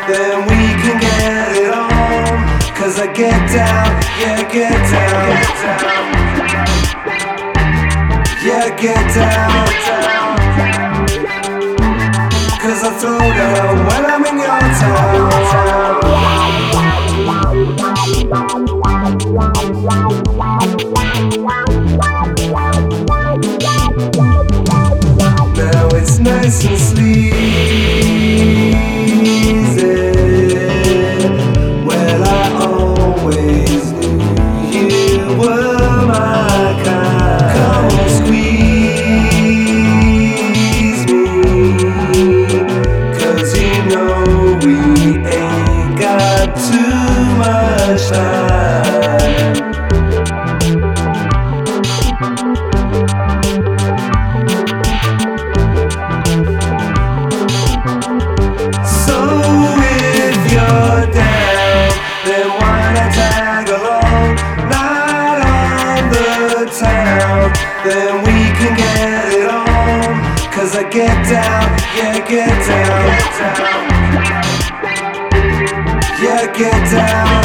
then we can get it on. 'Cause I get down, yeah, get down, yeah, get down. 'Cause I throw down when I'm in your town. Now it's nice and sleazy. Well, I always knew you were my kind. Come on, squeeze me, 'cause you know we ain't got too much time. So if you're down, then why not tag along? Not on the town, then we can get it on. 'Cause I get down, yeah, get down, yeah, get down.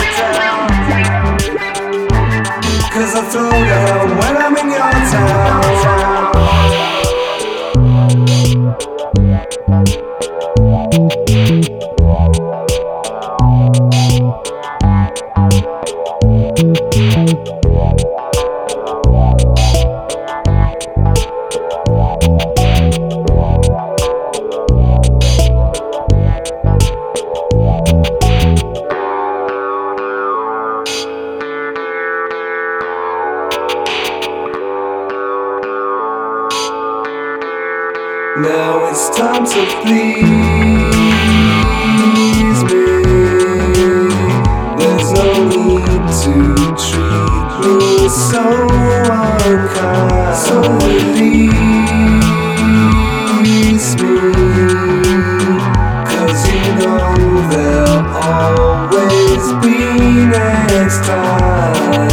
'Cause I throw down when I'm in your town. Now it's time to please me. There's no need to treat me so unkind. So release me, 'cause you know there'll always be next time.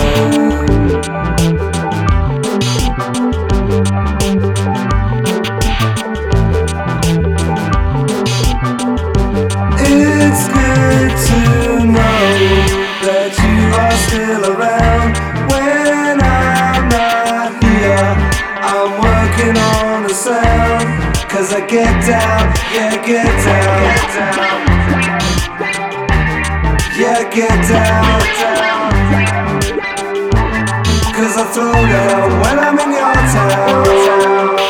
It's good to know that you are still around when I'm not here. I'm working on the sound, 'cause I get down, yeah, get down, yeah, get down. 'Cause I throw down when I'm in your town.